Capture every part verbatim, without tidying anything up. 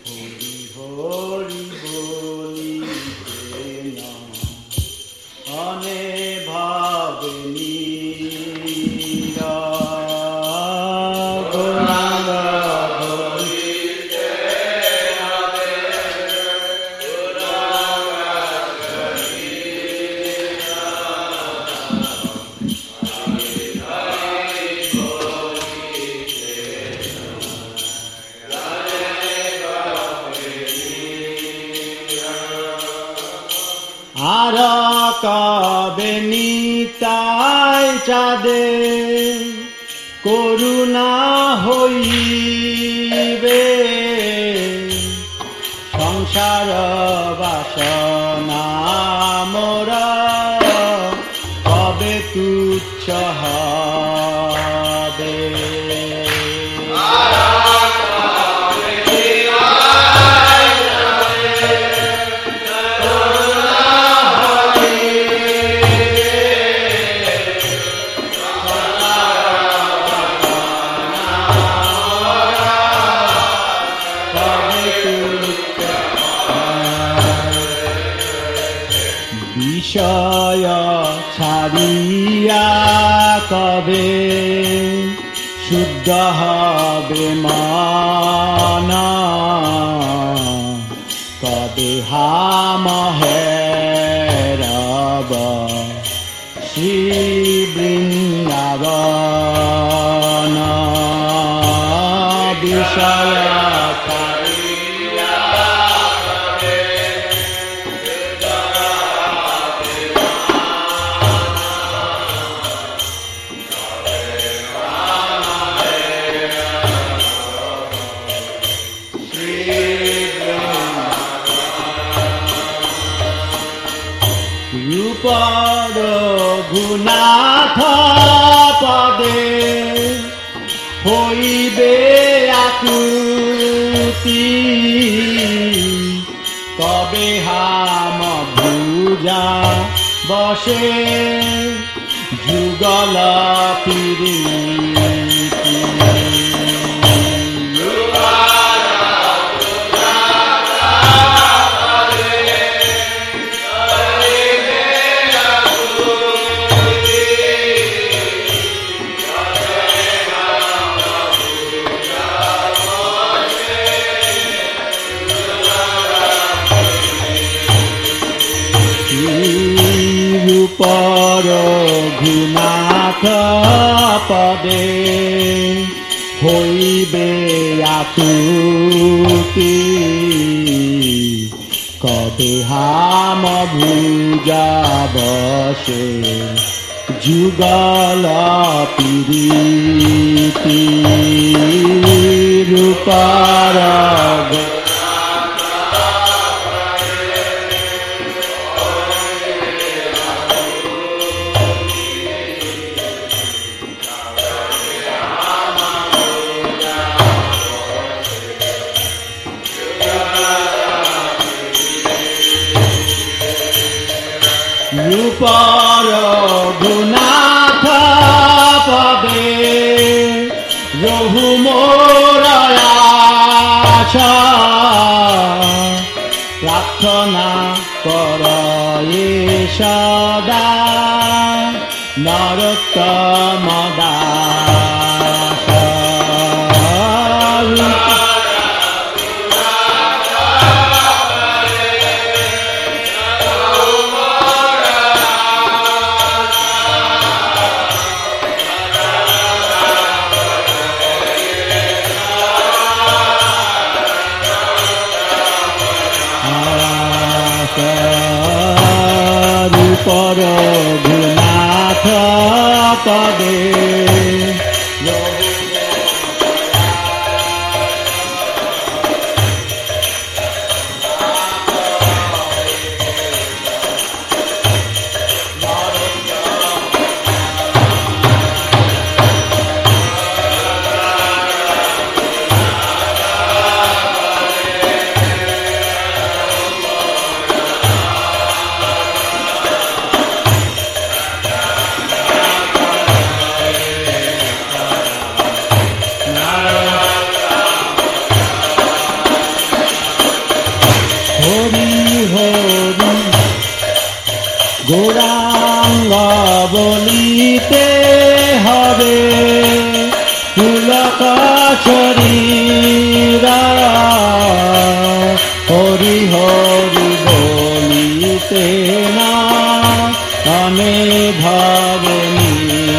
হরি হরি বলিতে না অনে ভাবে নীরা গৌরাঙ্গ বলিতে হবে গৌরাঙ্গ বলিতে আর কবে নিতাই চাঁদে করুণা হইবে সংসার বাসনা মোরা কবে তুচ্ছ হবে বিষয় ছাড়িয়া কবে শুদ্ধ হবে মন কবে হাম হেরব শ্রী বৃন্দাবন বিষয় রূপর গুণাথ পদে হইবে আকুতি কবে হাম ভুজা বসে যুগল প্রীতি পর ঘুনাথ পদে হইবে আকুতি কবে হাম ভুজা বসে যুগল প্রীতি রূপর রূপর গুণাথ পদে রহু মোর আশা প্রার্থনা কর সদা নরোত্তম দাস রূপর গুণাথ পদে হরি হরি গৌরাঙ্গ বলিতে হবে পুলক শরীরা হরি হরি বলিতে না আমি ভাবনি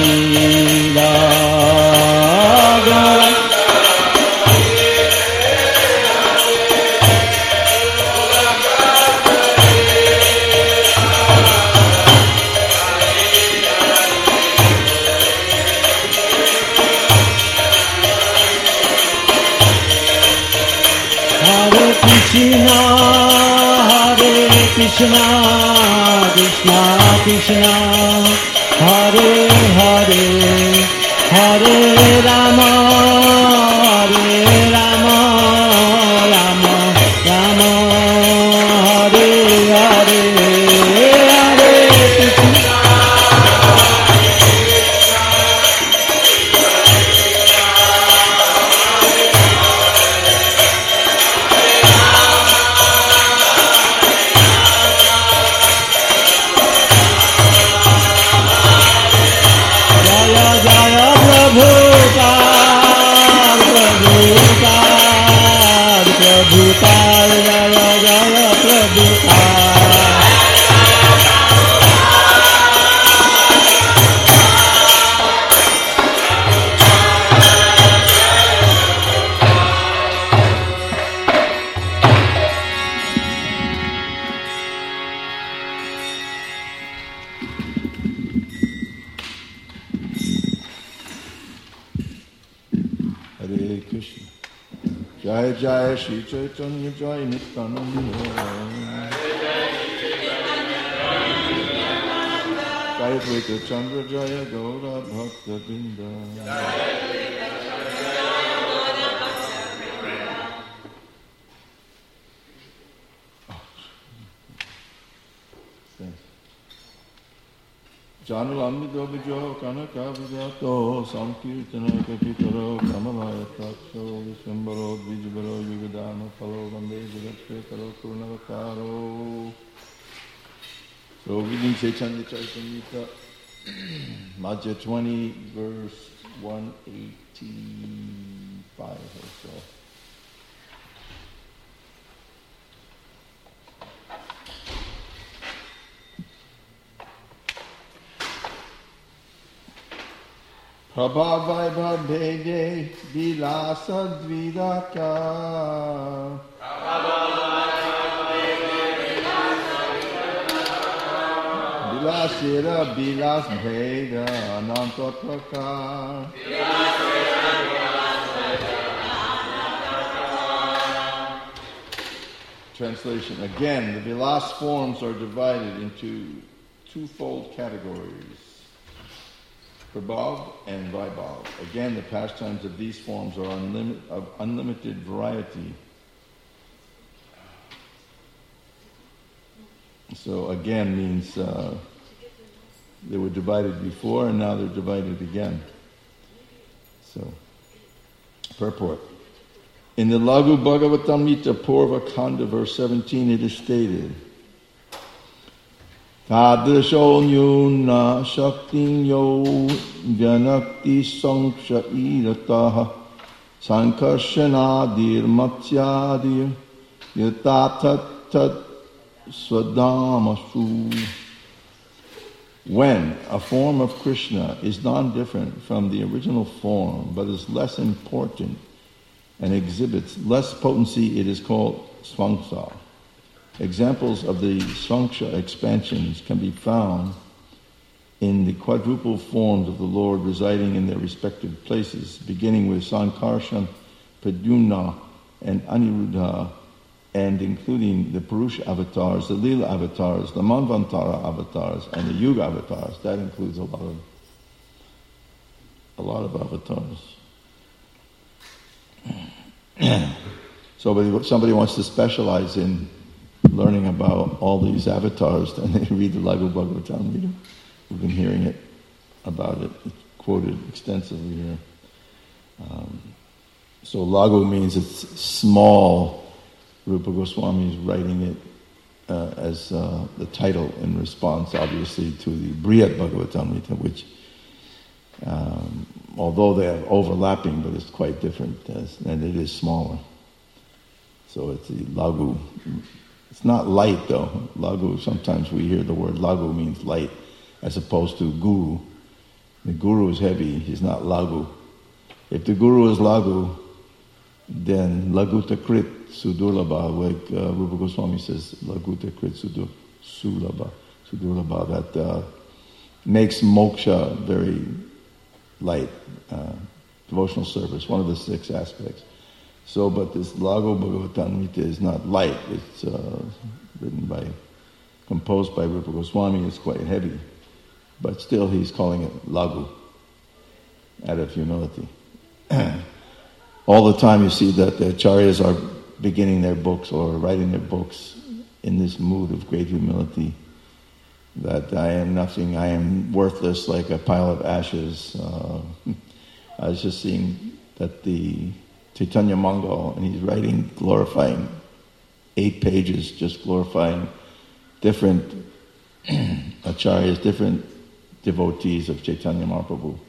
Krishna, Hare Krishna, Krishna Krishna, Hare Hare, Hare Rama, Hare Rama, Rama Rama, Hare Hare, Hare Krishna. Prabhupada, Jaya Jaya Prabhupada. Hare Krishna. Jai Jai Shri Chaitanya Jai Nityananda. Jai Advaita Chandra Jaya Gaura Bhakta Vrinda. Janulamido Vijo Kanaka Vijato Sankirtana Kapitaro Kamalaya Taksho Vishambaro Vijabaro Yugadama Palo Vande Jagatrekaro Kurunavakaro. So reading Chaitanya Charitamrita, Madhya twenty, verse one eighty-five or so. Prabhavai bhadhede vilasa dvidaka. Vilasira vilas bheda anantotaka. Translation. Again, the vilas forms are divided into twofold categories. Prabhav and Vaibhav. Again, the pastimes of these forms are unlim- of unlimited variety. So again means uh, they were divided before and now they're divided again. So, purport. In the Laghu Bhagavatamrita Purva Khanda, verse seventeen, it is stated, Tadrisho nyuna shaktin yo janakti sanksha irataha sankarshanadir matsyadir yatatat swadamasu. When a form of Krishna is non-different from the original form but is less important and exhibits less potency, it is called svangsha. Examples of the svangsha expansions can be found in the quadruple forms of the Lord residing in their respective places, beginning with Sankarshan, Pradyumna, and Aniruddha, and including the Purusha avatars, the Leela avatars, the Manvantara avatars, and the Yuga avatars. That includes a lot of a lot of avatars. So if somebody wants to specialize in learning about all these avatars, then they read the Laghu Bhagavatamrita. We've been hearing it about it, it's quoted extensively here. Um, so Laghu means it's small Rupa Goswami is writing it uh, as uh, the title in response, obviously, to the Brihad Bhagavatamrita, which, um, although they are overlapping, but it's quite different, as, and it is smaller. So it's the Lagu. It's not light, though. Lagu, sometimes we hear the word Lagu means light, as opposed to Guru. The Guru is heavy, he's not Lagu. If the Guru is Lagu, then Laguta Krit Sudurlabha, like uh, Rupa Goswami says, Laguta Krit Sudur, Sulabha, Sudurlabha, that uh, makes moksha very light, uh, devotional service, one of the six aspects. So, but this Lagu Bhagavatamrita is not light. It's uh, written by, composed by Rupa Goswami. It's quite heavy, but still he's calling it Lagu, out of humility. All the time you see that the acharyas are beginning their books or writing their books in this mood of great humility, that I am nothing, I am worthless like a pile of ashes. Uh, I was just seeing that the Chaitanya Mangal, and he's writing, glorifying, eight pages, just glorifying different acharyas, different devotees of Chaitanya Mahaprabhu.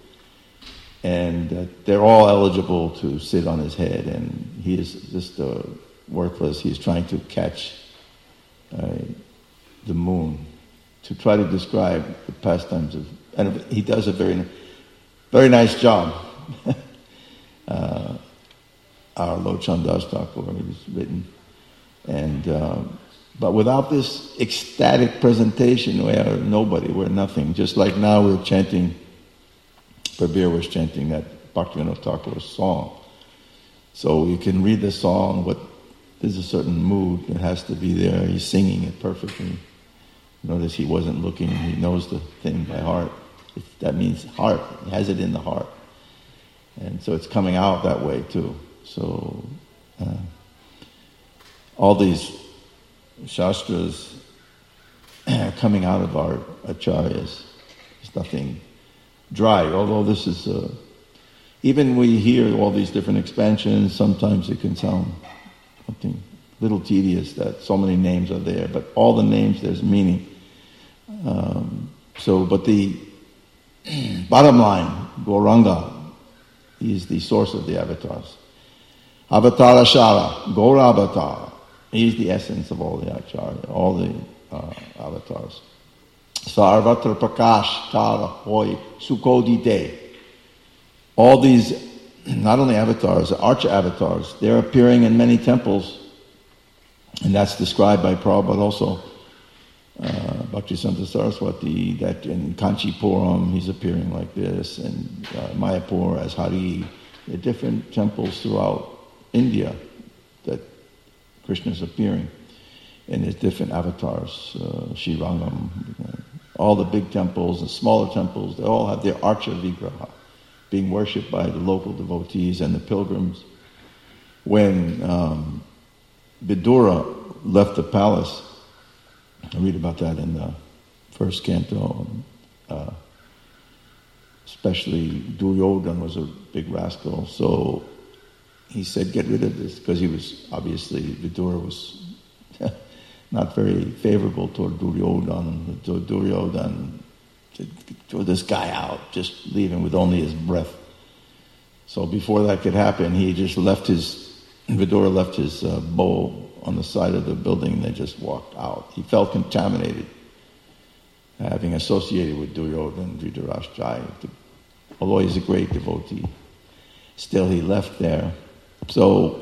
And uh, they're all eligible to sit on his head, and he is just uh, worthless. He's trying to catch uh, the moon, to try to describe the pastimes of, and he does a very, very nice job. uh, our Lochan Das Thakur, he's written, and uh, but without this ecstatic presentation, we are nobody, we're nothing. Just like now we're chanting. Prabir was chanting that Bhaktivinoda Thakur's song. So you can read the song, but there's a certain mood that has to be there. He's singing it perfectly. Notice he wasn't looking, he knows the thing by heart. It, that means heart, he has it in the heart. And so it's coming out that way too. So uh, all these shastras are coming out of our acharyas. There's nothing dry, although this is, uh, even we hear all these different expansions, sometimes it can sound something a little tedious that so many names are there, but all the names, there's meaning. Um, so, but the bottom line, Gauranga is the source of the avatars. Avatara Shara, Gaura Avatar, he is the essence of all the acharya, all the uh, avatars. Sarvatra Prakash Tara Hoy Sukodite. All these, not only avatars, arch avatars, they're appearing in many temples, and that's described by Prabhupada also. Uh, Bhaktisiddhanta Saraswati, that in Kanchipuram he's appearing like this, and uh, Mayapur as Hari. There are different temples throughout India that Krishna is appearing. And there's different avatars, uh, Srirangam, uh, all the big temples, the smaller temples, they all have their archa vigraha being worshipped by the local devotees and the pilgrims. When um, Vidura left the palace, I read about that in the first canto, uh, especially Duryodhana was a big rascal, so he said, get rid of this, because he was, obviously, Vidura was not very favorable toward Duryodhana. Duryodhana, throw this guy out, just leave him with only his breath. So before that could happen, he just left his, Vidura left his uh, bowl on the side of the building, and they just walked out. He felt contaminated, having associated with Duryodhana, Dhritarashtra. Although he's a great devotee, still he left there. So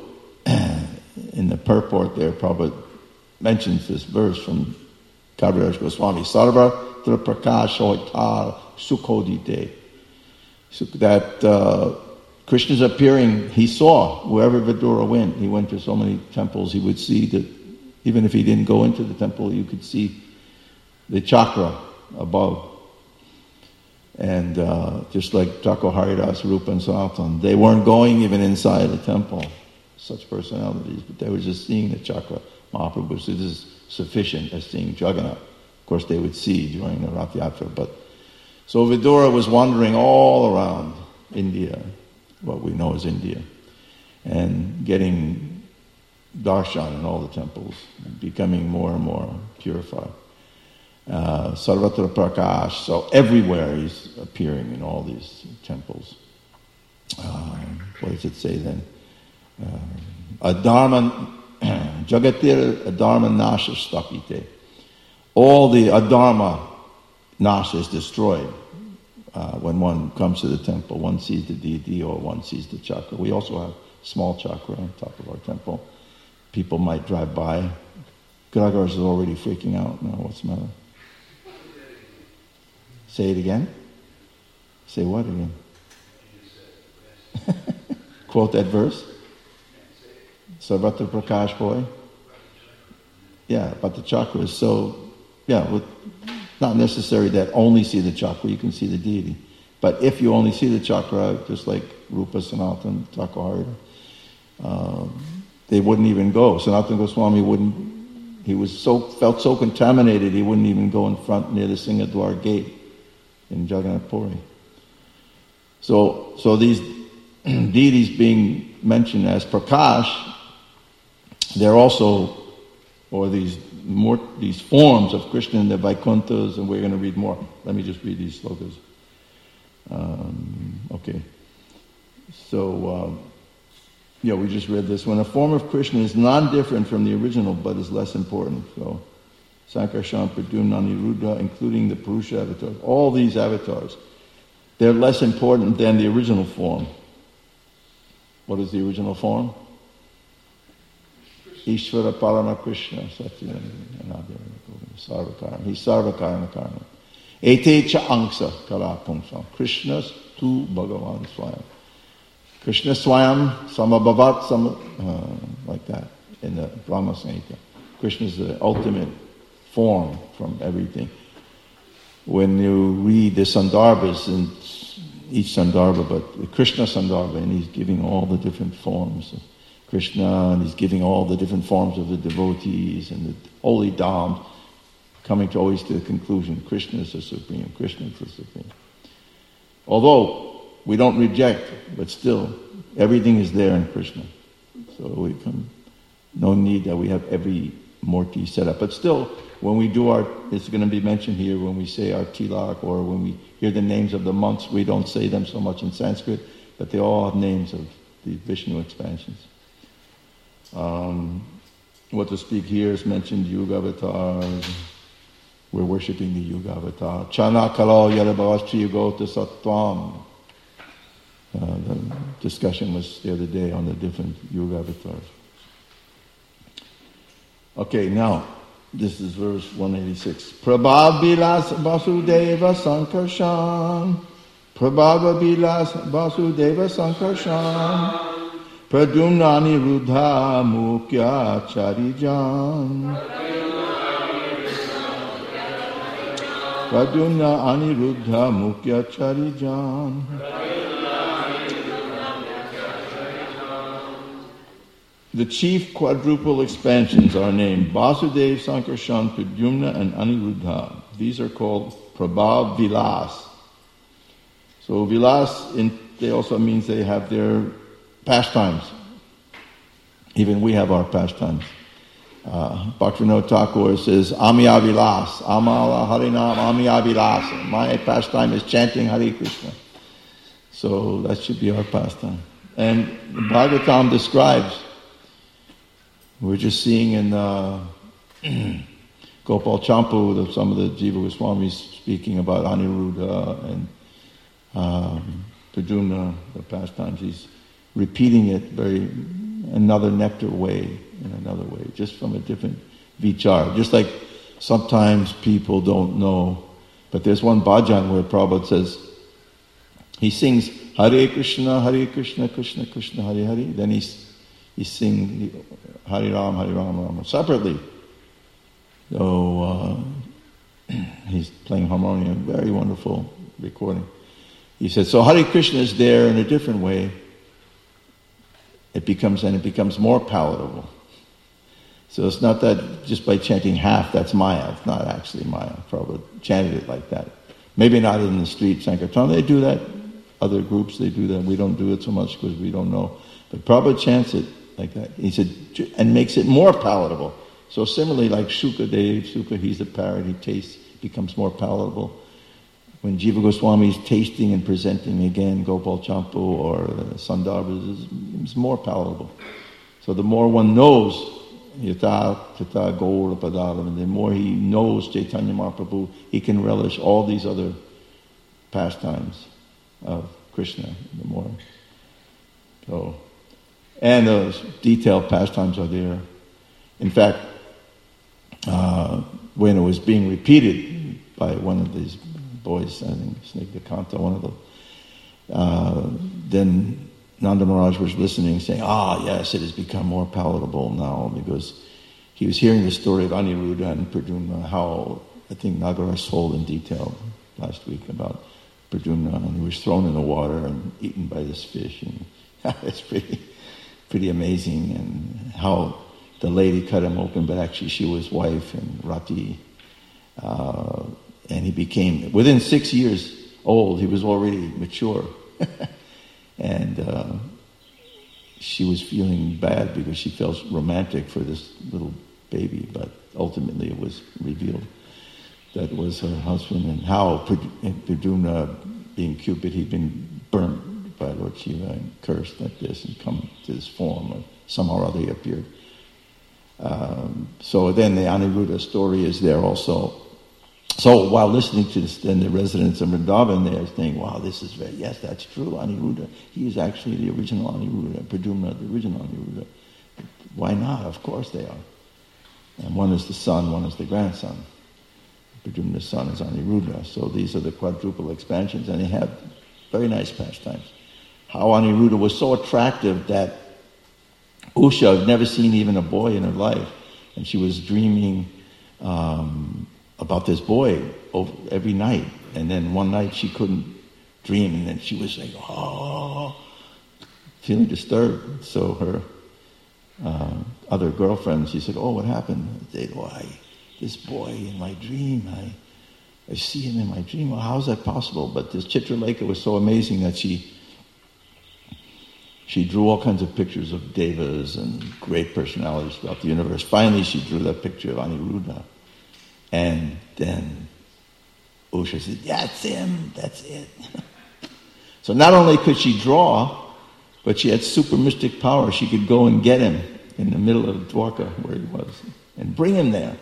in the purport there, Prabhupada mentions this verse from Kaviraj Goswami, Sarva Tra Prakash Hoitar Sukhodite. So that uh, Krishna's appearing, he saw wherever Vidura went. He went to so many temples, he would see that even if he didn't go into the temple, you could see the chakra above. And uh, just like Thakur Haridas, Rupa and Sanatan, they weren't going even inside the temple, such personalities, but they were just seeing the chakra. Mahaprabhu said this is sufficient as seeing Jagannath. Of course they would see during the Rath Yatra, but so Vidura was wandering all around India, what we know as India, and getting darshan in all the temples, becoming more and more purified. Uh, Sarvatra Prakash, so everywhere he's appearing in all these temples. Um, what does it say then? Uh, Adharma, Jagatir Adharma Nasha Stapite. All the Adharma Nasha is destroyed uh, when one comes to the temple. One sees the deity or one sees the chakra. We also have small chakra on top of our temple. People might drive by. Gragars is already freaking out now. What's the matter? Say it again. Say what again? Quote that verse. Sarvatra Prakash boy. Yeah, but the chakra is so, yeah, with, not necessary that only see the chakra, you can see the deity. But if you only see the chakra, just like Rupa Sanatan Thakur, uh, they wouldn't even go. Sanatana Goswami wouldn't, he was so, felt so contaminated, he wouldn't even go in front near the Singadwar gate in Jagannath Puri. So, so these deities being mentioned as Prakash, they're also, or these more these forms of Krishna in the Vaikunthas, and we're going to read more. Let me just read these slokas. Um, okay. So, um, yeah, we just read this. When a form of Krishna is non-different from the original, but is less important. So, Sankarshan, Pradyumna, Aniruddha, including the Purusha avatars, all these avatars, they're less important than the original form. What is the original form? Ishvara Parama Krishna, Satyananda, Sarvakaram. He's Sarvakarma Karma. Ete cha angsa kala pungsam. Krishna's tu Bhagavan Swayam. Krishna Swayam, Samabhavat, Sam, uh, like that, in the Brahma Samhita. Krishna is the ultimate form from everything. When you read the Sandarbhas, and each Sandarbha, but the Krishna Sandarbha, and he's giving all the different forms of Krishna, and he's giving all the different forms of the devotees and the holy dhams, coming to always to the conclusion, Krishna is the supreme, Krishna is the supreme. Although we don't reject, but still, everything is there in Krishna. So we come, no need that we have every Murti set up. But still, when we do our, it's going to be mentioned here, when we say our tilak, or when we hear the names of the months, we don't say them so much in Sanskrit, but they all have names of the Vishnu expansions. Um, what to speak here is mentioned Yuga avatars. We're worshipping the Yuga avatar. Chana kalo yarabhavastri yugota sattvam. Uh, the discussion was the other day on the different Yuga avatars. Okay, now, this is verse one eighty-six. Prabhav Vilas Vasudeva Sankarshan. Prabhav Vilas Vasudeva Sankarshan. Pradyumna Aniruddha Mukhya Charijan. Pradyumna Aniruddha Mukhya Charijan. The chief quadruple expansions are named Vasudeva, Sankarshan, Pradyumna, and Aniruddha. These are called Prabhav Vilas. So Vilas, in, they also means they have their pastimes. Even we have our pastimes. Uh, Bhaktivinoda Thakur says, Amiya Vilas, Amala Harinam, Amiya Vilas. My pastime is chanting Hare Krishna. So that should be our pastime. And the Bhagavatam describes, we're just seeing in uh, Gopal Champu, some of the Jiva Goswamis speaking about Aniruddha and um, Pradyumna, the pastimes. He's repeating it very another nectar way, in another way, just from a different vichar. Just like sometimes people don't know, but there's one bhajan where Prabhupada says, he sings Hare Krishna, Hare Krishna, Krishna Krishna, Hare Hare, then he, he sings Hare Ram, Hare Ram, Ram, separately. So uh, he's playing harmonium, very wonderful recording. He said, so Hare Krishna is there in a different way. It becomes, and it becomes more palatable. So it's not that just by chanting half, that's Maya. It's not actually Maya. Prabhupada chanted it like that. Maybe not in the street, Sankirtan. They do that. Other groups, they do that. We don't do it so much because we don't know. But Prabhupada chants it like that. He said, and makes it more palatable. So similarly, like Sukadev, Sukha, he's a parrot, he tastes, becomes more palatable. When Jiva Goswami is tasting and presenting again Gopal Champu or uh, Sandarbhas, it's more palatable. So the more one knows Yata Tata Gaura Padaram, and the more he knows Chaitanya Mahaprabhu, he can relish all these other pastimes of Krishna. The more, so, and those detailed pastimes are there. In fact, uh, when it was being repeated by one of these boys, I think Snigdha Kanta, one of them, uh, then Nanda Maharaj was listening, saying, ah, yes, it has become more palatable now, because he was hearing the story of Aniruddha and Pradyumna, how, I think Nagaraj told in detail last week about Pradyumna, and he was thrown in the water and eaten by this fish, and it's pretty, pretty amazing, and how the lady cut him open, but actually she was wife, and Rati, uh, and he became, within six years old, he was already mature. And uh, she was feeling bad because she felt romantic for this little baby, but ultimately it was revealed that it was her husband, and how Pradyumna, being Cupid, he'd been burnt by Lord Shiva and cursed like this and come to this form, or somehow or other he appeared. Um, so then the Aniruddha story is there also. So while listening to this, then the residents of Vrindavan, they are saying, wow, this is very, yes, that's true, Aniruddha. He is actually the original Aniruddha, Pradyumna, the original Aniruddha. Why not? Of course they are. And one is the son, one is the grandson. Pradyumna's son is Aniruddha. So these are the quadruple expansions, and they have very nice pastimes. How Aniruddha was so attractive that Usha had never seen even a boy in her life, and she was dreaming um, about this boy over, every night. And then one night she couldn't dream, and then she was like, oh, feeling disturbed. So her uh, other girlfriend, she said, oh, what happened? They said, oh, I, this boy in my dream, I, I see him in my dream. Well, how is that possible? But this Chitralekha was so amazing that she she drew all kinds of pictures of devas and great personalities throughout the universe. Finally, she drew that picture of Aniruddha. And then Usha said, that's him, that's it. So not only could she draw, but she had super mystic power. She could go and get him in the middle of Dwarka, where he was, and bring him there.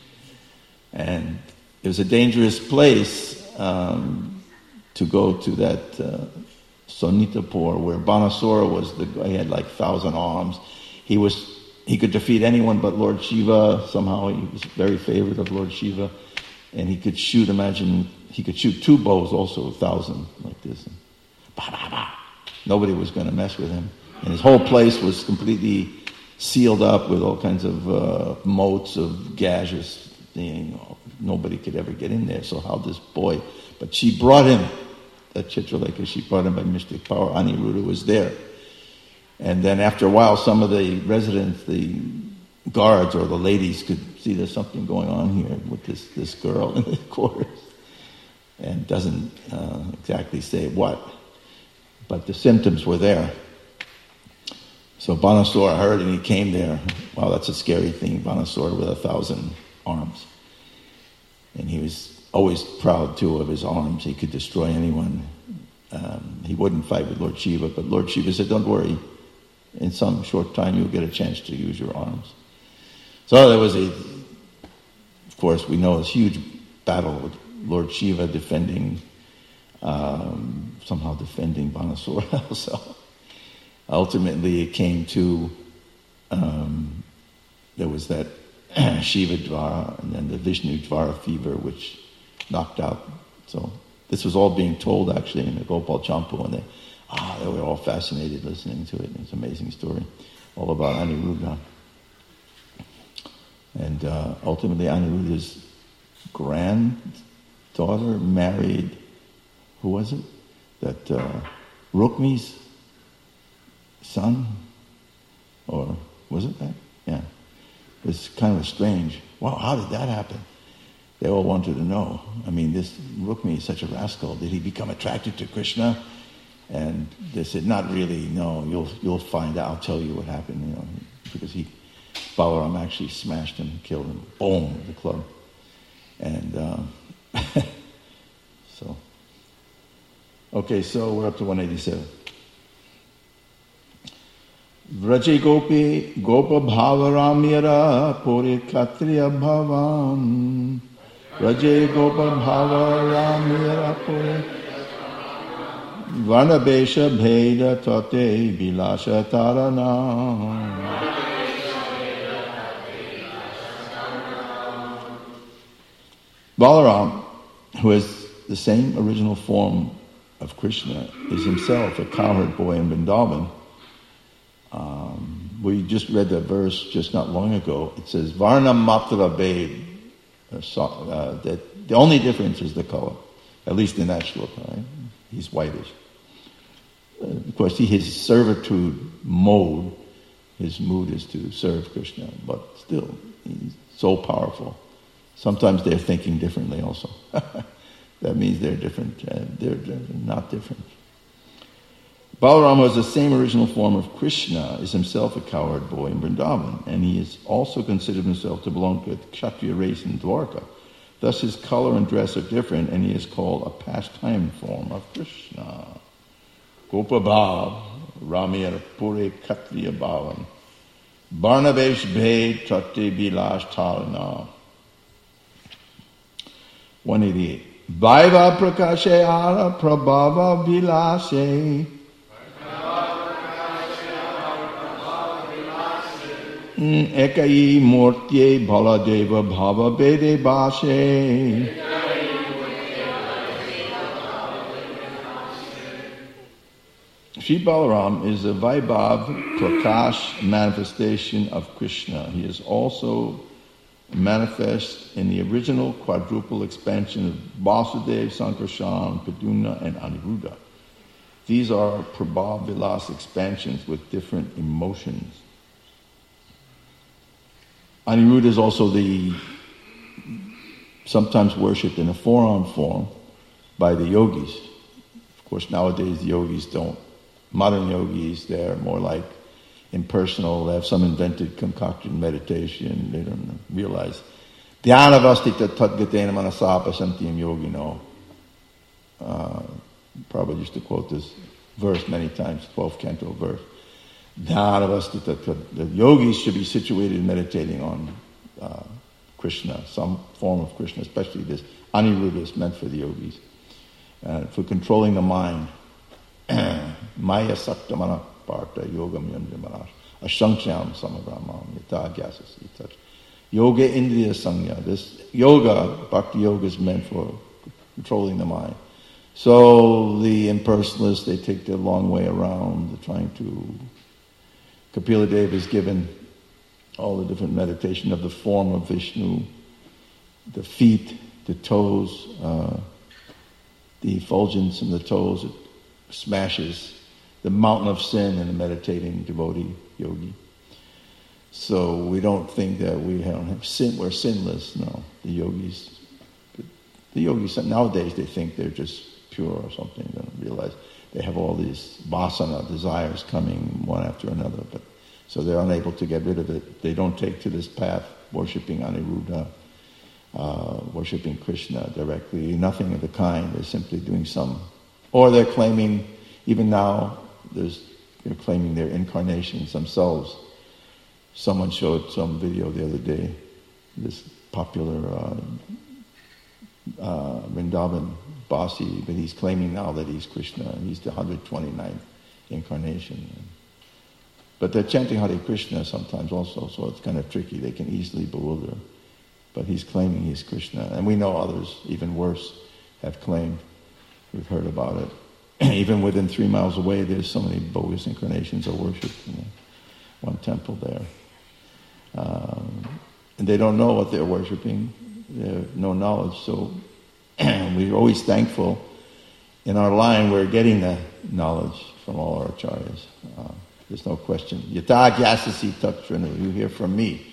And it was a dangerous place um, to go to that uh, Sonitapur, where Banasura was the guy. He had like thousand arms. He was he could defeat anyone but Lord Shiva. Somehow he was very favored of Lord Shiva, and he could shoot. Imagine he could shoot two bows, also a thousand like this. And bah, bah, bah. Nobody was going to mess with him, and his whole place was completely sealed up with all kinds of uh, moats of gaseous. You know, nobody could ever get in there. So how this boy? But she brought him. That Chitralekha, she brought him by mystic power. Aniruddha was there. And then after a while, some of the residents, the guards or the ladies could see there's something going on here with this, this girl in the quarters. And doesn't uh, exactly say what, but the symptoms were there. So Banasura heard and he came there. Wow, that's a scary thing, Banasura with a thousand arms. And he was always proud, too, of his arms. He could destroy anyone. Um, he wouldn't fight with Lord Shiva, but Lord Shiva said, don't worry. In some short time, you'll get a chance to use your arms. So there was a, of course, we know, this huge battle with Lord Shiva defending, um, somehow defending Banasura also. Ultimately, it came to, um, there was that Shiva Dvara, and then the Vishnu Dvara fever, which knocked out. So this was all being told actually in the Gopal Champu, and they, ah, they were all fascinated listening to it. It's an amazing story, all about Aniruddha. And uh, ultimately Aniruddha's granddaughter married, who was it? That uh, Rukmi's son? Or was it that? Yeah. It's kind of strange. Wow, how did that happen? They all wanted to know. I mean, this Rukmi is such a rascal. Did he become attracted to Krishna And they said, not really, no, you'll you'll find out, I'll tell you what happened, you know, because he, Balaram actually smashed him, killed him, boom, with the club. And um, so, okay, so we're up to one eighty-seven. Vraje gopi gopa bhavaramyara puri katriya bhavam. Vraje gopa bhavaramyara puri Varnabesha bheda tate vilasha tarana. Balaram, who has the same original form of Krishna, is himself a cowherd boy in Vrindavan. Um, we just read that verse just not long ago. It says, Varna matra bhed. Uh, that the only difference is the color, at least in that shloka, right? He's whitish. Uh, of course, he, his servitude mode, his mood is to serve Krishna, but still, he's so powerful. Sometimes they're thinking differently also. That means they're different. Uh, they're, they're not different. Balaram was the same original form of Krishna, is himself a cowherd boy in Vrindavan, and he is also considered himself to belong to the Kshatriya race in Dwarka. Thus his color and dress are different, and he is called a pastime form of Krishna. Gopabhav, Ramir Pure Katriya Bhavan, Barnavesh Bhed Tate Bilash Talana. one eighty-eight. Vaiva Prakashe Ara Prabhava Vilashe. Ekai Murtye Baladeva Bhava Vede Bashe. Sri Balaram is a Vaibhav Prakash manifestation of Krishna. He is also manifest in the original quadruple expansion of Vasudev, Sankarshan, Paduna, and Aniruddha. These are Prabhav Vilas expansions with different emotions. Aniruddha is also the sometimes worshipped in a four-arm form by the yogis. Of course, nowadays the yogis don't. Modern yogis, they're more like impersonal. They have some invented concocted meditation. They don't realize. Dhyanavastita tadgatena manasapa santiyam yogino. Uh, probably used to quote this verse many times, twelfth canto verse. The yogis should be situated meditating on uh, Krishna, some form of Krishna, especially this Aniruddha is meant for the yogis, uh, for controlling the mind. Maya saktamana parta yogam yamjamanash ashanksham samagramam yata gyasasi touch. Yoga indriya sanya. This yoga, bhakti yoga, is meant for controlling the mind. So the impersonalists, they take the long way around. They're trying to... Kapila Deva is given all the different meditation of the form of Vishnu, the feet, the toes, uh, the effulgence in the toes. It smashes the mountain of sin in a meditating devotee yogi. So we don't think that we don't have sin. We're sinless. No, the yogis. The yogis nowadays, they think they're just pure or something. They don't realize they have all these vasana, desires coming one after another, but so they're unable to get rid of it. They don't take to this path, worshipping Aniruddha, uh, worshipping Krishna directly, nothing of the kind. They're simply doing some, or they're claiming, even now, there's, they're claiming their incarnations themselves. Someone showed some video the other day, this popular uh, uh, Vrindavan Basi, but he's claiming now that he's Krishna, and he's the one hundred twenty-ninth incarnation. But they're chanting Hare Krishna sometimes also, so it's kind of tricky. They can easily bewilder. But he's claiming he's Krishna. And we know others, even worse, have claimed. We've heard about it. Even within three miles away, there's so many bogus incarnations are worshipped in you know, one temple there. Um, and they don't know what they're worshipping. They have no knowledge. So we're always thankful. In our line, we're getting the knowledge from all our acharyas. Uh, there's no question. Yata gyasasi taktrinu. You hear from me.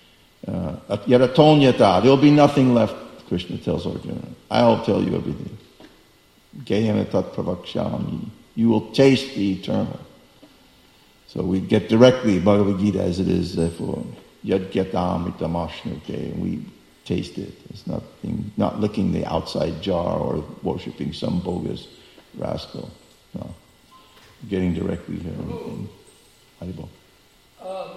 Yaraton yata. There'll be nothing left, Krishna tells Arjuna. I'll tell you everything. Gayam tat pravakshami. You will taste the eternal. So we get directly Bhagavad Gita as it is, therefore, Yad Gyatam Itamashnute, and we taste it. It's nothing, not licking the outside jar or worshipping some bogus rascal. No. Getting directly here. Haribol. Um,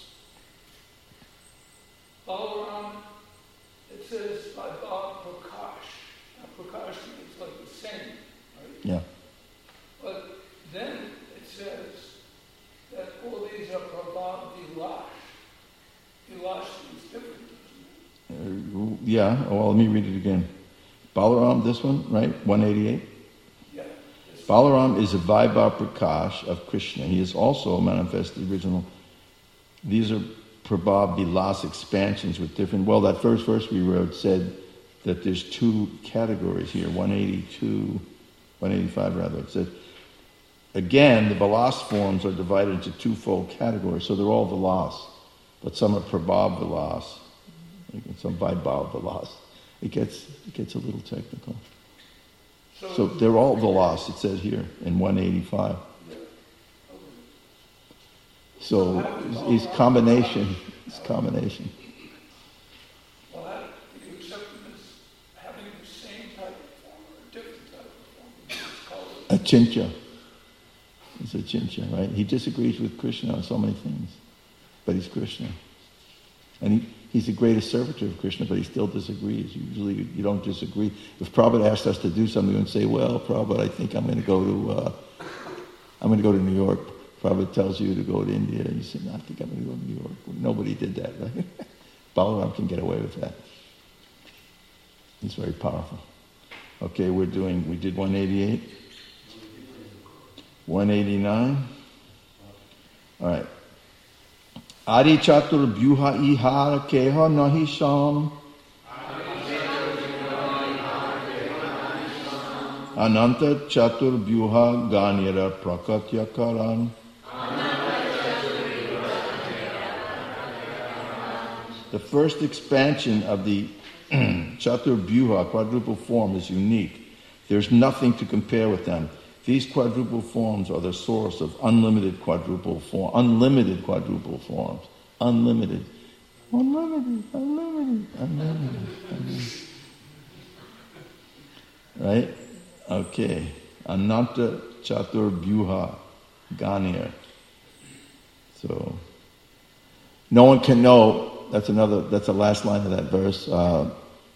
Balaram, it says by Bal Prakash. Now Prakash is like the same, right? Yeah. But then it says that all these are Prabhav Vilash. Vilash is different, isn't Uh, yeah, oh, well, let me read it again. Balaram, this one, right? one eighty-eight? Yeah. Balaram is a Vaibhav Prakash of Krishna. He is also a manifested original. These are Prabhav Vilas expansions with different... Well, that first verse we wrote said that there's two categories here, one eighty-two, one eighty-five rather. It said, again, the Vilas forms are divided into twofold categories, so they're all Vilas, but some are Prabhav Vilas, some Vaibhav Vilas. It gets, it gets a little technical. So, So they're all Vilas, it said here, in one eighty-five. So it's combination, it's combination. well, how do you accept them as having the same type of form or a different type of form? It's called A chincha. It's a chincha, right? He disagrees with Krishna on so many things, but he's Krishna. And he, he's the greatest servitor of Krishna, but he still disagrees. Usually you don't disagree. If Prabhupada asked us to do something, we would say, well, Prabhupada, I think I'm going to go to, uh, I'm going to go to New York. Prabhupada tells you to go to India. You say, no, I think I'm going to go to New York. Well, nobody did that, right? Balaram can get away with that. He's very powerful. Okay, we're doing, we did one eighty-eight. one eighty-nine. All right. Adi chatur byuha ihar keha nahi sham. Ananta chatur byuha ganira prakatya karan. The first expansion of the chatur byuha, quadruple form, is unique. There's nothing to compare with them. These quadruple forms are the source of unlimited quadruple form, unlimited quadruple forms, unlimited, unlimited, unlimited, unlimited, unlimited. Right? Okay. Ananta chatur byuha ganir. So, no one can know. That's another. That's the last line of that verse. Uh,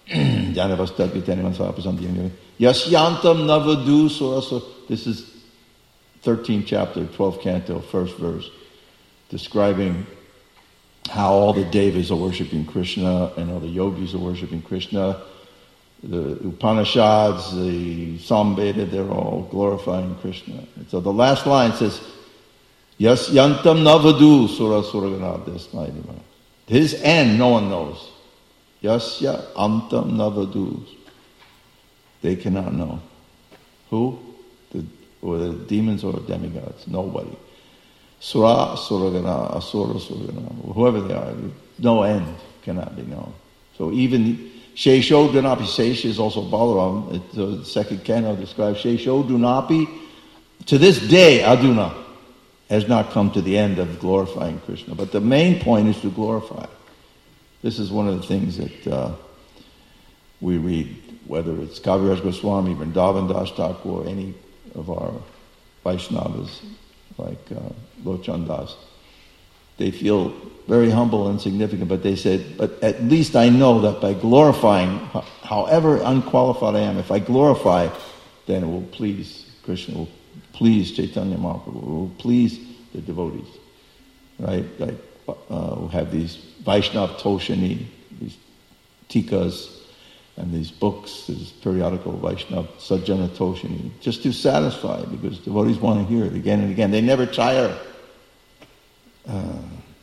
Yasyantam navadu surasa. This is thirteenth chapter, twelfth canto, first verse, describing how all the devas are worshipping Krishna and all the yogis are worshipping Krishna. The Upanishads, the Samveda, they're all glorifying Krishna. And so the last line says, Yasyantam navadu surasura. This line. His end, no one knows. Yasya antam navadu. They cannot know. Who? The, or the demons or demigods. Nobody. Sura, suragana, asura, suragana. Whoever they are, no end cannot be known. So even Shesho Dunapi, Sesha is also Balaram. It, uh, the second canto describes Shesho Dunapi. To this day, Aduna has not come to the end of glorifying Krishna. But the main point is to glorify. This is one of the things that uh, we read, whether it's Kaviraj Goswami, Vrindavan Das Thakur, or any of our Vaishnavas like uh, Lochan Das. They feel very humble and significant, but they said, but at least I know that by glorifying, however unqualified I am, if I glorify, then it will please Krishna, will please Chaitanya Mahaprabhu, will please the devotees. Right? Like, uh, we have these Vaishnav Toshani, these tikas, and these books, this periodical Vaishnav Sajjana Toshani, just to satisfy, because devotees want to hear it again and again. They never tire. Uh,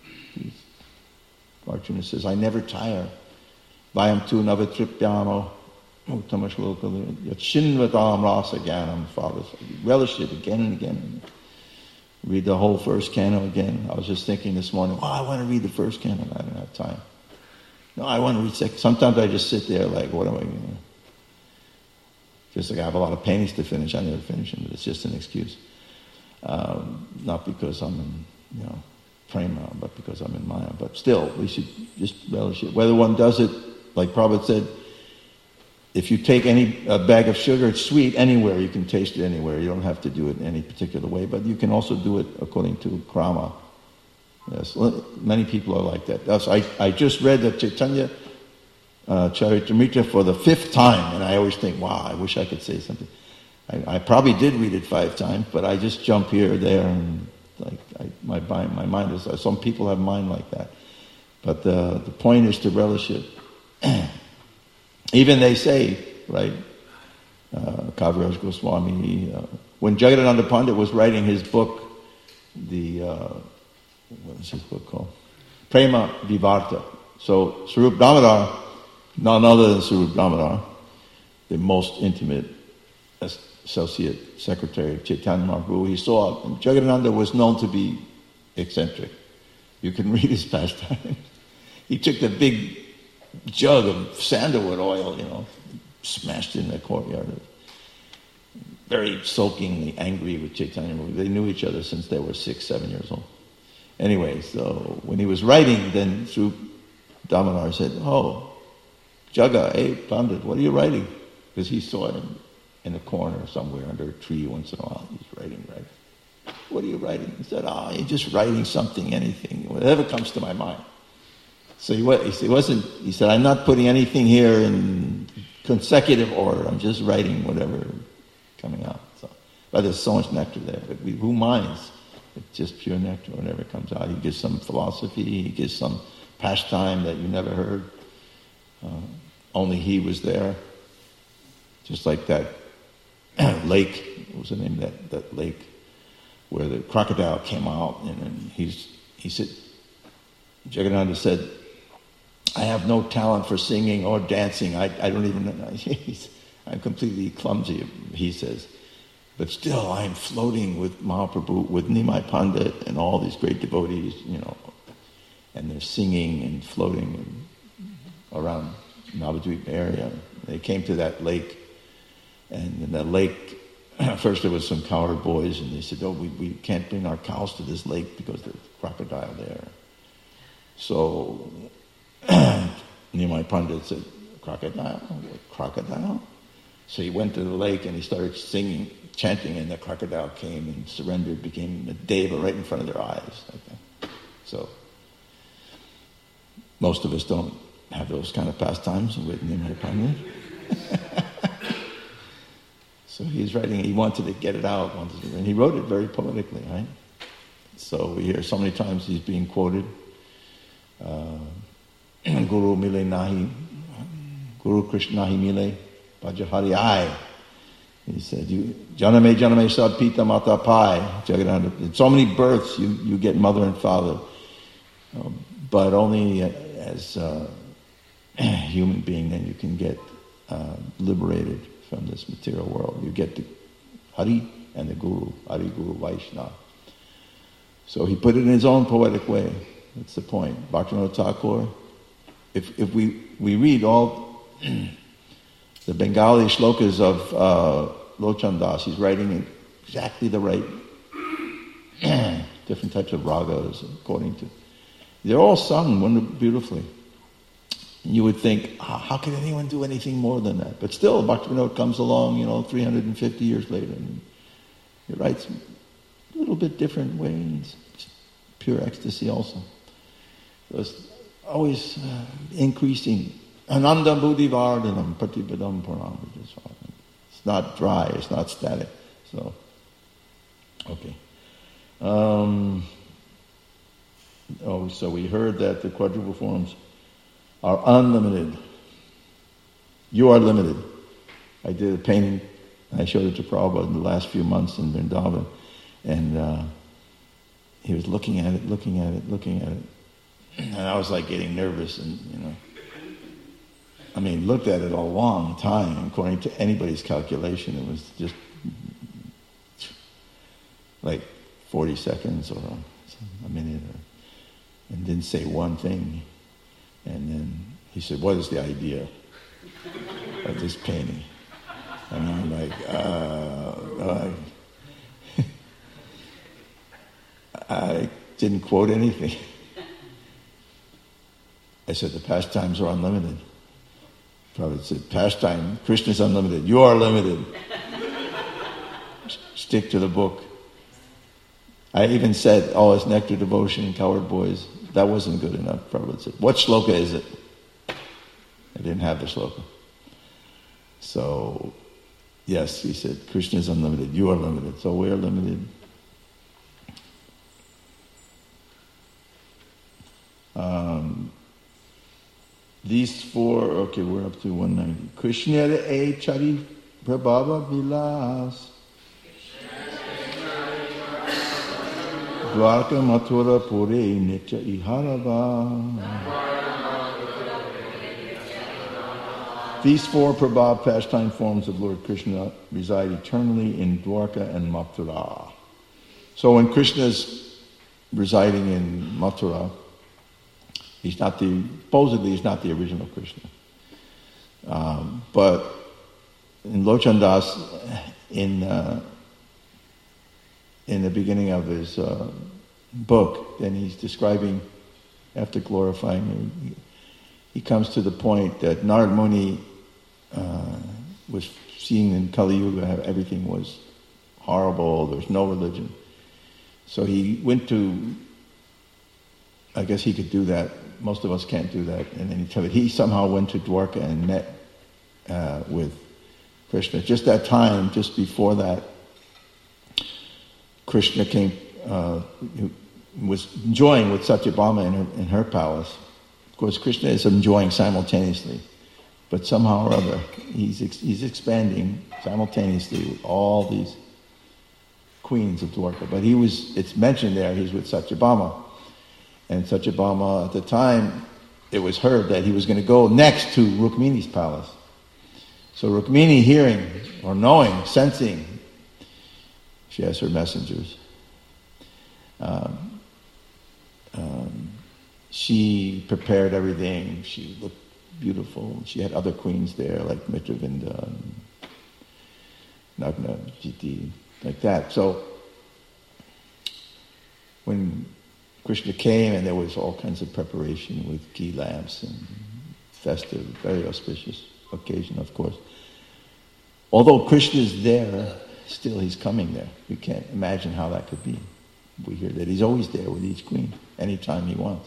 Arjuna says, I never tire. Vayam tu navatripyamo uttamashloka yatshinvatam rasa gyanam. Father, relish it again and again. Read the whole first canto again. I was just thinking this morning, oh, I want to read the first canto. I don't have time. No, I want to read second. Sometimes I just sit there like, what am I going to do? Just like I have a lot of paintings to finish. I never finish them, but it's just an excuse. Um, not because I'm in, you know, prema, but because I'm in Maya. But still, we should just relish it. Whether one does it, like Prabhupada said, if you take any a bag of sugar, it's sweet anywhere. You can taste it anywhere. You don't have to do it in any particular way. But you can also do it according to krama. Yes, many people are like that. That's, I, I just read the Chaitanya uh, Charitamrita for the fifth time, and I always think, wow, I wish I could say something. I, I probably did read it five times, but I just jump here, there, and like I, my my mind is. Some people have mind like that, but the the point is to relish it. Even they say, right? Uh, Kaviraj Goswami, uh, when Jagadananda Pandit was writing his book, the uh, what is his book called? Prema Vivarta. So Swarup Damodar, none other than Swarup Damodar, the most intimate associate secretary of Chaitanya Mahaprabhu, he saw, and Jagadananda was known to be eccentric. You can read his pastimes. He took the big jug of sandalwood oil, you know, smashed it in the courtyard. Very sulkingly angry with Chaitanya Mahaprabhu. They knew each other since they were six, seven years old. Anyway, so when he was writing, then Swarup Damodar said, "Oh, Jaga, hey, Pandit, what are you writing?" Because he saw him in a corner somewhere under a tree once in a while. He's writing, right? "What are you writing?" He said, "Oh, you're just writing something, anything, whatever comes to my mind." So he, he wasn't, he said, "I'm not putting anything here in consecutive order. I'm just writing whatever coming out." So, but there's so much nectar there. But we, who minds? It's just pure nectar whenever it comes out. He gives some philosophy, he gives some pastime that you never heard. Uh, only he was there. Just like that lake, what was the name of that, that lake where the crocodile came out, and, and he's he said, Jagadananda said, "I have no talent for singing or dancing. I, I don't even know. I'm completely clumsy," he says. "But still, I'm floating with Mahaprabhu, with Nimai Pandit and all these great devotees, you know, and they're singing and floating around Navadvip area." They came to that lake, and in that lake, first there was some cowherd boys, and they said, "Oh, we, we can't bring our cows to this lake because there's a crocodile there." So Nimai Pandit said, "Crocodile? Crocodile?" So he went to the lake and he started singing, chanting, and the crocodile came and surrendered, became a deva right in front of their eyes. Like that. So most of us don't have those kind of pastimes with Nimai Pandit. So he's writing, he wanted to get it out, wanted to, and he wrote it very poetically, right? So we hear so many times he's being quoted. Uh, Guru mile nahi, Guru Krishna hi mile, Bhajahari ai. He said, "You janame janame sad pita mata pai." Jagadananda, in so many births you, you get mother and father, um, but only as a human being then you can get uh, liberated from this material world. You get the Hari and the Guru, Hari Guru Vaishnava. So he put it in his own poetic way. That's the point. Bhaktivinoda Thakur, if if we, we read all the Bengali shlokas of uh, Lochan Das, he's writing exactly the right different types of ragas according to. They're all sung wonderfully, beautifully. You would think, oh, how can anyone do anything more than that? But still, Bhaktivinoda comes along, you know, three hundred fifty years later, and he writes a little bit different ways. Pure ecstasy also. So it's always uh, increasing. Ananda buddhi vardhanam patipadam param. It's not dry, it's not static. So, okay. Um, oh, so we heard that the quadruple forms are unlimited. You are limited. I did a painting, I showed it to Prabhupada in the last few months in Vrindavan, and uh, he was looking at it, looking at it, looking at it, and I was like getting nervous, and you know, I mean, looked at it a long time. According to anybody's calculation, it was just like forty seconds or a minute, or, and didn't say one thing. And then he said, "What is the idea of this painting?" And I'm like, uh, uh I didn't quote anything. I said, the pastimes are unlimited. Prabhupada said, pastime, Krishna is unlimited. You are limited. Stick to the book. I even said, oh, it's nectar devotion and coward boys. That wasn't good enough. Prabhupada said, what shloka is it? I didn't have the shloka. So, yes, he said, Krishna is unlimited. You are limited. So we are limited. Um, these four, okay, we're up to one ninety. Krishna e chari prabhava vilas. Dwarka mathura pure nitya iharava. These four Prabha pastime forms of Lord Krishna reside eternally in Dwarka and Mathura. So when Krishna is residing in Mathura, he's not the, supposedly he's not the original Krishna. Um, but in Lochandas, in uh, in the beginning of his uh, book, then he's describing, after glorifying him, he comes to the point that Narad Muni uh, was seeing in Kali Yuga how everything was horrible, there was no religion. So he went to, I guess he could do that, most of us can't do that in any time. He somehow went to Dwarka and met uh, with Krishna. Just that time, just before that, Krishna came, uh, was enjoying with Satyabhama in her, in her palace. Of course, Krishna is enjoying simultaneously, but somehow or other, he's ex- he's expanding simultaneously with all these queens of Dwarka. But he was, it's mentioned there, he's with Satyabhama. And Satyabhama, at the time, it was heard that he was going to go next to Rukmini's palace. So Rukmini, hearing or knowing, sensing, she has her messengers. Um, um, she prepared everything. She looked beautiful. She had other queens there, like Mitravinda, and Nagna, Jiti, like that. So when Krishna came, and there was all kinds of preparation with ghee lamps and festive, very auspicious occasion, of course. Although Krishna is there, still he's coming there. We can't imagine how that could be. We hear that he's always there with each queen, anytime he wants.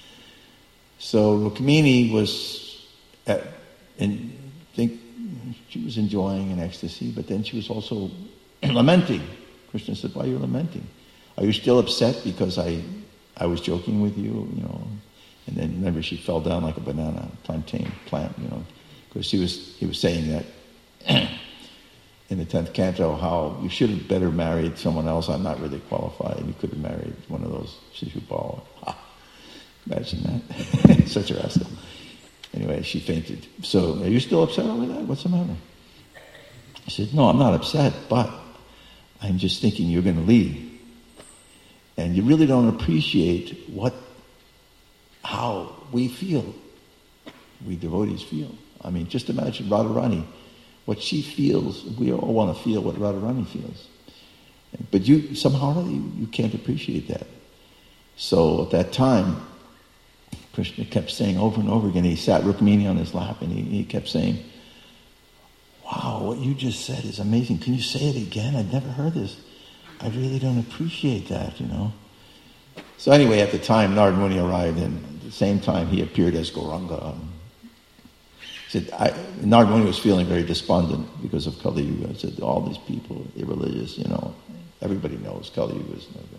So Rukmini was, at, in, think she was enjoying an ecstasy, but then she was also lamenting. Krishna said, "Why are you lamenting? Are you still upset because I, I was joking with you? You know?" And then remember, she fell down like a banana plantain plant. You know, because he was he was saying that in the tenth canto, how you should have better married someone else. I'm not really qualified. You could have married one of those Shishupal. Ha! Imagine that. Such a rascal. Anyway, she fainted. So, are you still upset over that? What's the matter? I said, "No, I'm not upset, but I'm just thinking you're going to leave. And you really don't appreciate what, how we feel, we devotees feel. I mean, just imagine Radharani, what she feels. We all want to feel what Radharani feels. But you, somehow, you, you can't appreciate that. So at that time, Krishna kept saying over and over again, he sat Rukmini on his lap, and he, he kept saying, "Wow, what you just said is amazing. Can you say it again? I've never heard this. I really don't appreciate that, you know." So anyway, at the time, Narad Muni arrived, and at the same time, he appeared as Gauranga. He said, I, Narad Muni was feeling very despondent because of Kali Yuga. He said, all these people, irreligious, you know, everybody knows Kali Yuga is no good.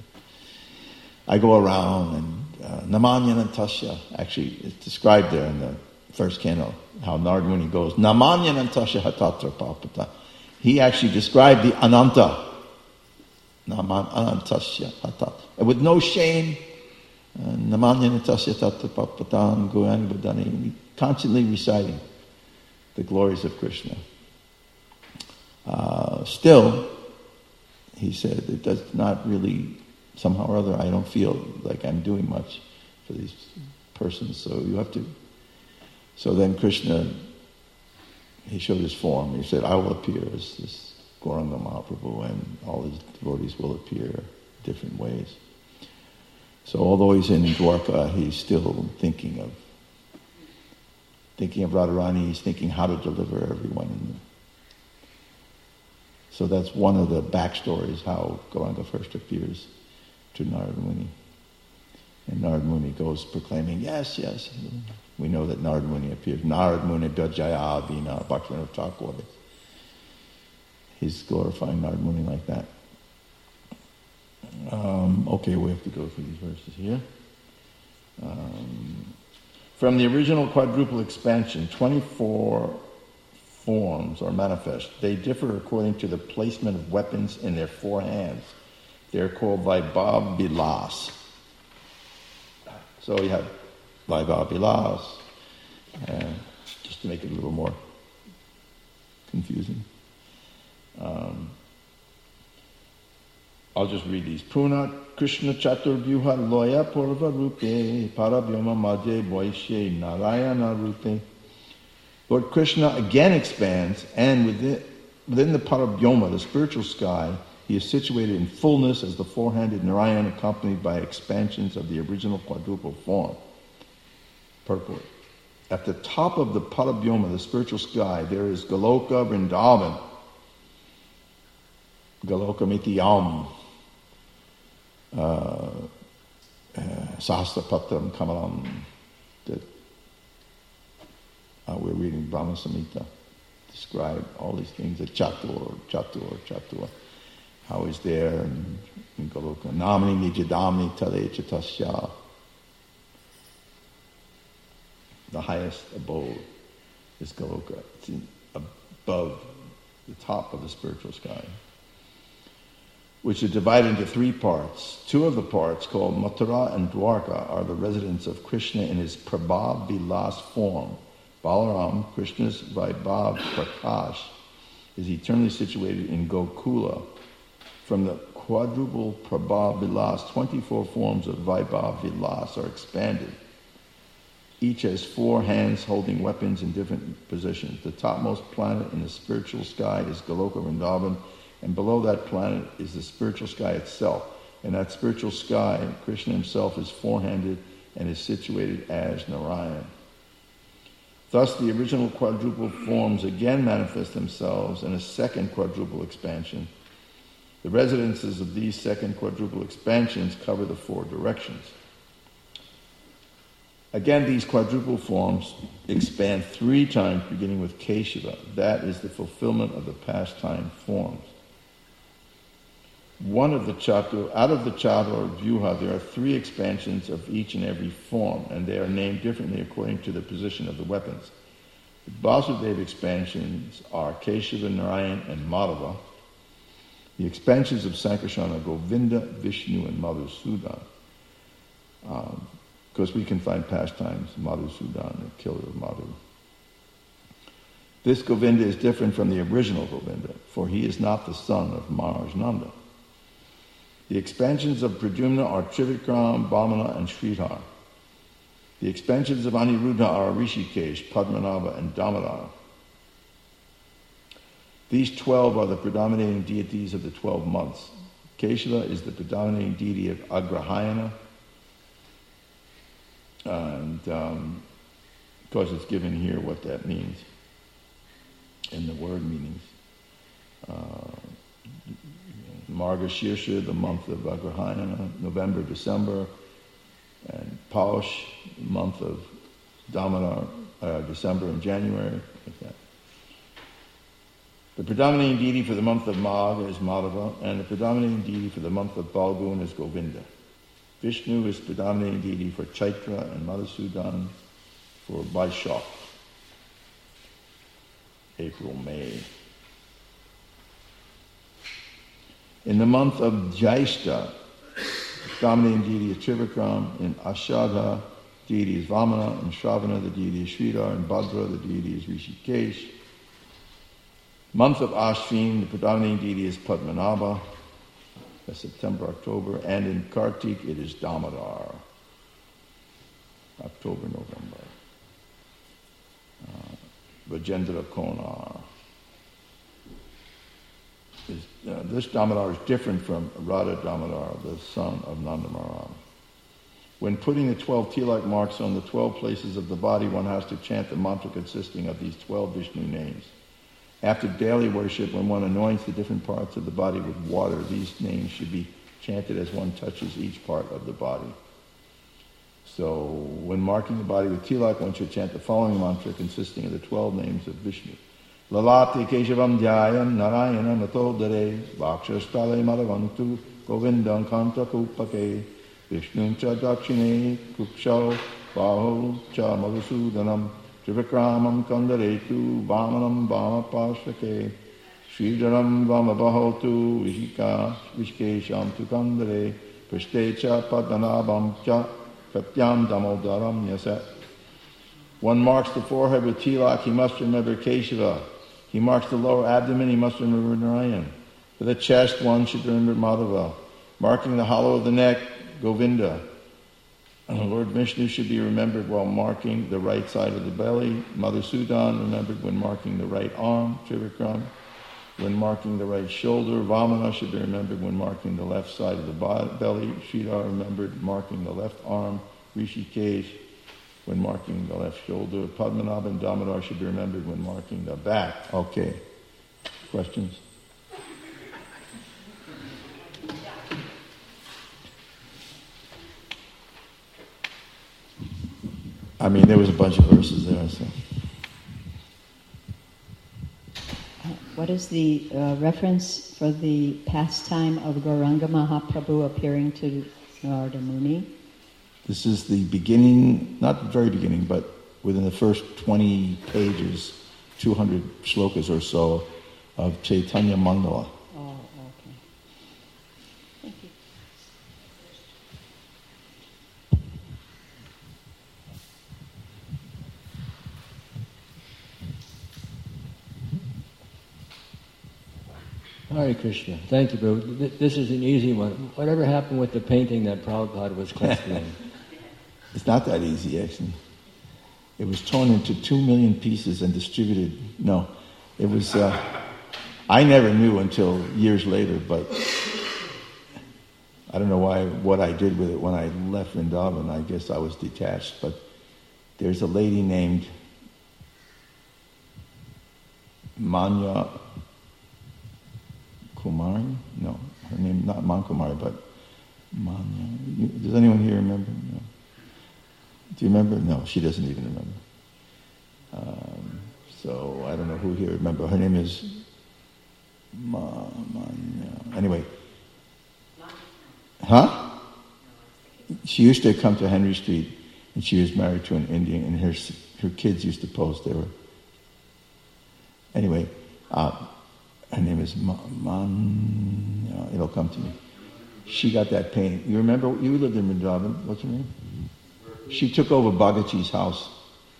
I go around, and uh, Namanya Nantasya, actually, it's described there in the first canto, how Narad Muni goes, Namanya Nantasya hatatra papata. He actually described the Ananta, Naman Anantasya hatat. And with no shame, Namanya Nantasya tatra papatam goyani badani, constantly reciting the glories of Krishna. Uh, still, he said, it does not really, somehow or other, I don't feel like I'm doing much for these persons, so you have to. So then Krishna, he showed his form. He said, I will appear as this Gauranga Mahaprabhu, and all his devotees will appear different ways. So although he's in Dwarka, he's still thinking of thinking of Radharani, he's thinking how to deliver everyone in the So that's one of the backstories, how Gauranga first appears to Narada Muni. And Narada Muni goes proclaiming, yes, yes. We know that Narada Muni appears. Narada Muni Dajaya Vina Bhaktivinoda Thakur. He's glorifying Narada Muni like that. Um, okay, we have to go through these verses here. Um, from the original quadruple expansion, twenty-four forms are manifest. They differ according to the placement of weapons in their four hands. They're called Vaibhav Vilas. So you have Vaibhav Vilas, uh, just to make it a little more confusing. Um, I'll just read these. Puna Krishna Chatur Vyuha Loya Purva Rupe Paravyoma Madhye Vaishye Narayana Rupe. Lord Krishna again expands, and within, within the Paravyoma, the spiritual sky, he is situated in fullness as the four-handed Narayan, accompanied by expansions of the original quadruple form. Purport. At the top of the Paravyoma, the spiritual sky, there is Galoka Vrindavan. Galoka Mitiyam. Uh, uh, Sahasrapatram Kamalam. The Uh, we're reading Brahma Samhita, describe all these things, the Chatur, Chatur, Chatur, how he's there in, in Galoka. Namani Nijadamni Tale Chatasya. The highest abode is Galoka. It's in, above the top of the spiritual sky, which are divided into three parts. Two of the parts, called Mathura and Dwarka, are the residence of Krishna in his Prabhav Vilas form. Balaram, Krishna's Vaibhav Prakash, is eternally situated in Gokula. From the quadruple Prabhav Vilas, twenty-four forms of Vaibhav Vilas are expanded. Each has four hands holding weapons in different positions. The topmost planet in the spiritual sky is Galoka Vrindavan, and below that planet is the spiritual sky itself. In that spiritual sky, Krishna himself is four-handed and is situated as Narayan. Thus, the original quadruple forms again manifest themselves in a second quadruple expansion. The residences of these second quadruple expansions cover the four directions. Again, these quadruple forms expand three times, beginning with Keshava. That is the fulfillment of the pastime forms. One of the Chatur, out of the Chatur Vyuha, there are three expansions of each and every form, and they are named differently according to the position of the weapons. The Vasudeva expansions are Keshava, Narayan, and Madhava. The expansions of Sankarsana are Govinda, Vishnu, and Madhusudan. Um, because we can find pastimes, Madhusudan, the killer of Madhu. This Govinda is different from the original Govinda, for he is not the son of Maharaj Nanda. The expansions of Pradyumna are Trivikram, Vamana, and Sridhar. The expansions of Aniruddha are Rishikesh, Padmanabha, and Damodar. These twelve are the predominating deities of the twelve months. Keshava is the predominating deity of Agrahayana, and um, of course it's given here what that means in the word meanings. Uh, Margashirsha, the month of Agrahayana, November, December, and Paush, the month of Damodar, uh, December and January, like that. The predominating deity for the month of Magh is Madhava, and the predominating deity for the month of Balgun is Govinda. Vishnu is predominating deity for Chaitra and Madhusudan for Vaishakh, April, May. In the month of Jyeshta, dominating deity is Trivikram. In Ashadha, deity is Vamana. In Shravana, the deity is Sridhar. In Bhadra, the deity is Rishikesh. Month of Ashvin, the predominating deity is Padmanabha. That's September, October. And in Kartik, it is Damodar. October, November. Uh, Vajendra Konar. Is, uh, this Damodar is different from Radha Damodar, the son of Nanda Maharaj. When putting the twelve tilak marks on the twelve places of the body, one has to chant the mantra consisting of these twelve Vishnu names. After daily worship, when one anoints the different parts of the body with water, these names should be chanted as one touches each part of the body. So, when marking the body with tilak, one should chant the following mantra consisting of the twelve names of Vishnu. Lalate Keshavam Dhyayam Narayana Natodare Vakshastale Madhavantu Govindam Kanta Kupake Vishnum Cha Dakshine Kupshau Baho Cha Madhusudanam Trivikramam Kandaretu Vamanam Vamapashake Sridharam Vamabahotu Vishika Vishkesham Tu Kandare Prishte Padmanabam Cha Katyam Damodaram Yasa. One marks the forehead with tilak, he must remember Keshava. He marks the lower abdomen, he must remember Narayan. For the chest, one should remember Madhava. Marking the hollow of the neck, Govinda. And Lord Vishnu should be remembered while marking the right side of the belly. Madhusudan remembered when marking the right arm, Trivikram. When marking the right shoulder, Vamana should be remembered when marking the left side of the belly. Sridhar remembered marking the left arm, Rishikesh when marking the left shoulder. Padmanabha and Damodar should be remembered when marking the back. Okay. Questions? I mean, there was a bunch of verses there. So. What is the uh, reference for the pastime of Gauranga Mahaprabhu appearing to Narada Muni? This is the beginning, not the very beginning, but within the first twenty pages, two hundred shlokas or so of Chaitanya Mangala. Oh, okay. Thank you. Hare Krishna. Thank you, Prabhu. This is an easy one. Whatever happened with the painting that Prabhupada was questioning? It's not that easy, actually. It was torn into two million pieces and distributed. No, it was, uh, I never knew until years later, but I don't know why, what I did with it when I left Vrindavan. I guess I was detached, but there's a lady named Manya Kumari? No, her name, not Man Kumari, but Manya. You, does anyone here remember? No. Do you remember? No, she doesn't even remember. Um, so I don't know who here remember. Her name is Ma, Manya. Anyway. Huh? She used to come to Henry Street, and she was married to an Indian, and her her kids used to pose there. Anyway, uh, her name is Ma, Man. It'll come to me. She got that painting. You remember? You lived in Vrindavan. What's her name? She took over Bhagachi's house,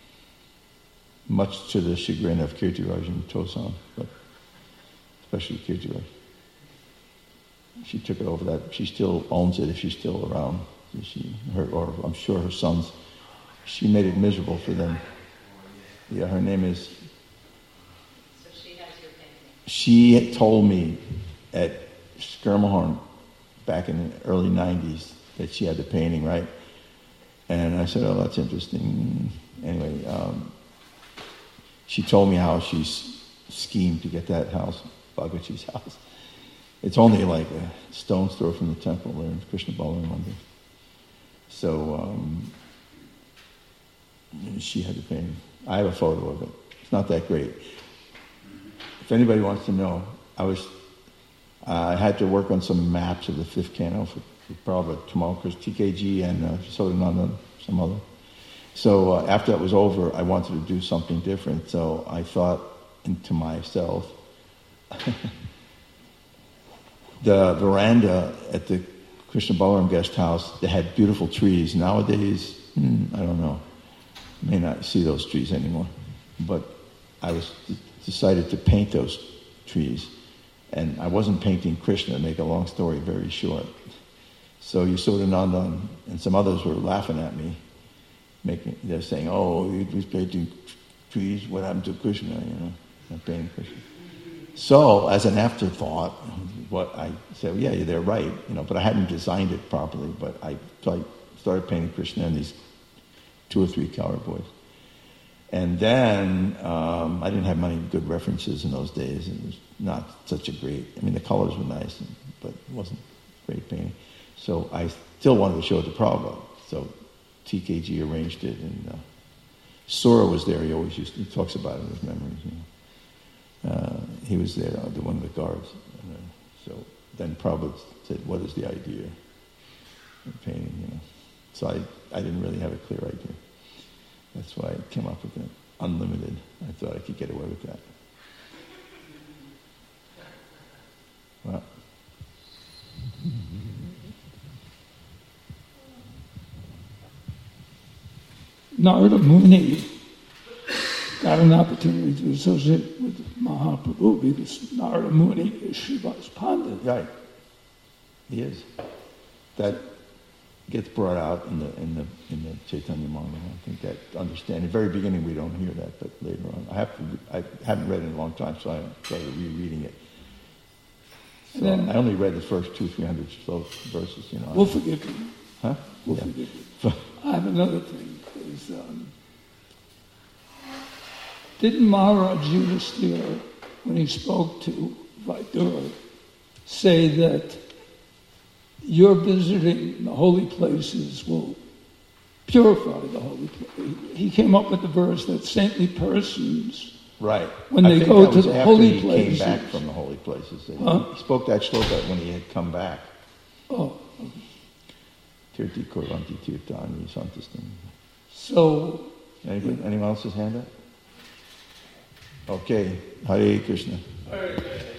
much to the chagrin of Kirtiraj and Tosan, but especially Kirtiraj. She took it over that. She still owns it if she's still around. She, her, or I'm sure her sons. She made it miserable for them. Yeah, her name is. So she has your painting. She told me at Skirmahorn back in the early nineties that she had the painting, right? And I said, oh, that's interesting. Anyway, um, she told me how she schemed to get that house, Bhagachi's house. It's only like a stone's throw from the temple there in Krishna Balaram Mandir. So um, she had the painting. I have a photo of it. It's not that great. If anybody wants to know, I was uh, I had to work on some maps of the fifth canto for Prabhupada, Tamalkars, T K G, and uh, Sodananda, some other. So uh, after that was over, I wanted to do something different. So I thought to myself, the veranda at the Krishna Balaram guest house, they had beautiful trees. Nowadays, hmm, I don't know, may not see those trees anymore. But I was decided to paint those trees, and I wasn't painting Krishna. To make a long story very short. So Yashodananda and some others were laughing at me, making they're saying, "Oh, he was painting trees. What happened to Krishna? You know, not painting Krishna." So, as an afterthought, what I said, "Yeah, they're right," you know. But I hadn't designed it properly. But I, so I started painting Krishna and these two or three cowherd boys. And then um, I didn't have many good references in those days. It was not such a great, I mean, the colors were nice, but it wasn't great painting. So I still wanted to show it to Prabhupada. So T K G arranged it, and uh, Sora was there. He always used to, he talks about it in his memories. You know. uh, he was there, uh, the one of the guards. And, uh, so then Prabhupada said, "What is the idea of painting?" You know. So I, I didn't really have a clear idea. That's why I came up with it. Unlimited. I thought I could get away with that. Well. Narada Muni got an opportunity to associate with Mahaprabhu because Narada Muni is Shiva's Pandit. Right. He is. That gets brought out in the in the in the Chaitanya Manga. I think that understanding. At the very beginning we don't hear that, but later on, I have to. I haven't read it in a long time, so I started rereading it. So then, I only read the first two, three hundred verses. You know. We'll forgive you. Huh? We'll Yeah. forgive you. I have another thing. Is um, didn't Maharaj Yudhisthira, when he spoke to Vidura, say that your visiting the holy places will purify the holy place? He came up with the verse that saintly persons, Right. when I they think go that to was the after holy he places. came back from the holy places. Huh? He spoke that shloka when he had come back. Oh, Tirti Korvanti Tirtani Santastam. so Anyone, anyone else's hand up? Okay. Hare Krishna. Hare Krishna.